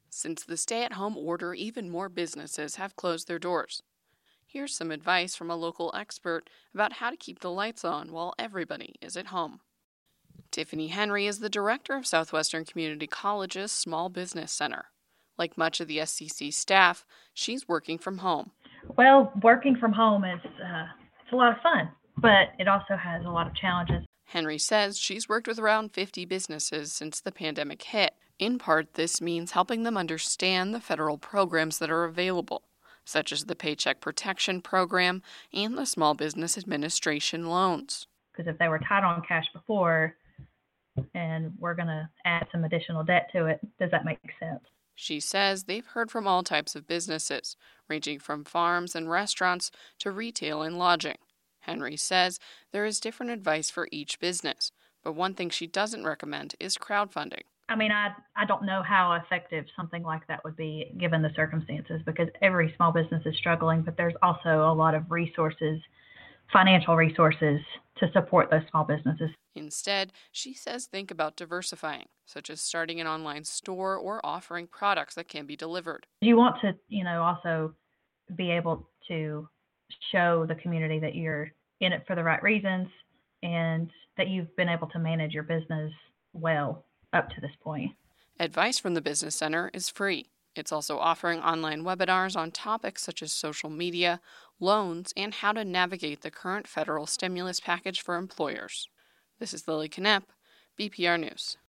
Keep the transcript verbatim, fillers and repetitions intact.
Since the stay-at-home order, even more businesses have closed their doors. Here's some advice from a local expert about how to keep the lights on while everybody is at home. Tiffany Henry is the director of Southwestern Community College's Small Business Center. Like much of the S C C staff, she's working from home. Well, working from home is uh, it's a lot of fun, but it also has a lot of challenges. Henry says she's worked with around fifty businesses since the pandemic hit. In part, this means helping them understand the federal programs that are available, such as the Paycheck Protection Program and the Small Business Administration loans. Because if they were tight on cash before and we're going to add some additional debt to it, does that make sense? She says they've heard from all types of businesses, ranging from farms and restaurants to retail and lodging. Henry says there is different advice for each business, but one thing she doesn't recommend is crowdfunding. I mean, I, I don't know how effective something like that would be given the circumstances, because every small business is struggling, but there's also a lot of resources, financial resources, to support those small businesses. Instead, she says think about diversifying, such as starting an online store or offering products that can be delivered. You want to, you know, also be able to show the community that you're in it for the right reasons and that you've been able to manage your business well up to this point. Advice from the Business Center is free. It's also offering online webinars on topics such as social media, loans, and how to navigate the current federal stimulus package for employers. This is Lily Knepp, B P R News.